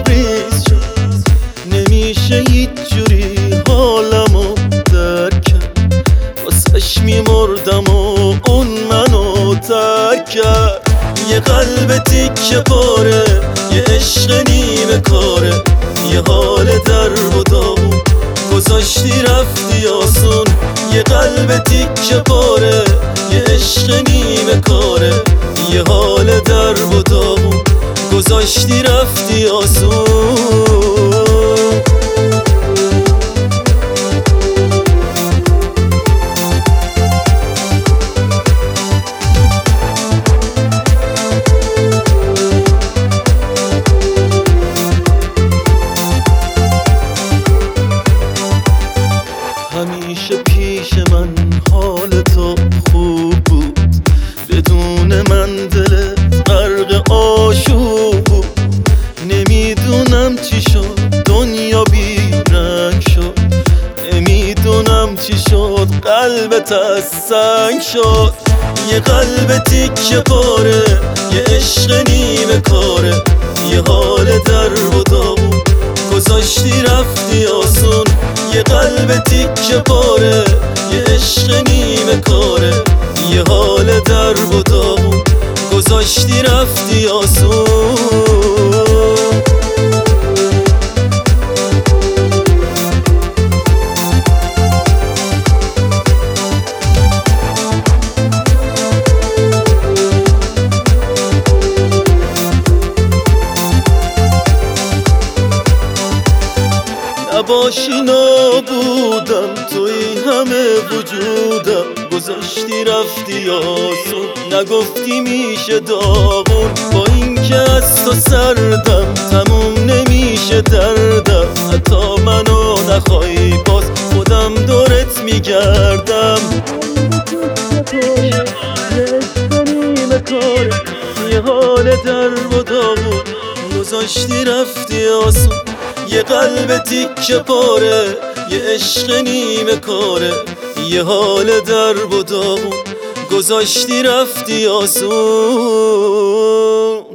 لبریز شد. نمیشه هیچ جوری حالمو درک کرد، واسش میمردم و اون منو ترک کرد. یه قلب تیکه پاره، یه عشق نیمه کاره، یه حال در و داغون گذاشتی رفتی آسون. یه قلب تیکه پاره، یه عشق نیمه کاره، یه حال در و داغون گذاشتی رفتی آسون. همیشه پیش من حال تو خوب بود، بدون من دلت غرق آشوب بود. نمیدونم چی شد دنیا بی رنگ شد، نمیدونم چی شد قلبت از سنگ شد. یه قلب تیکه پاره، یه عشق نیمه کاره، یه حال در و داغون گذاشتی رفتی آسون. یه قلب تیکه پاره، یه عشق نیمه کاره، یه حال در و داغون گذاشتی رفتی آسون. نباشی نابودم، توی همه وجودم گذاشتی رفتی آسون. نگفتی میشه داغون، با اینکه از تو سردم تموم نمیشه دردم. حتی منو نخوای باز خودم دورت میگردم. یه حال در و داغون گذاشتی رفتی آسون. یه قلب تیکه پاره، یه عشق نیمه کاره، یه حال در و داغون گذاشتی رفتی آسون.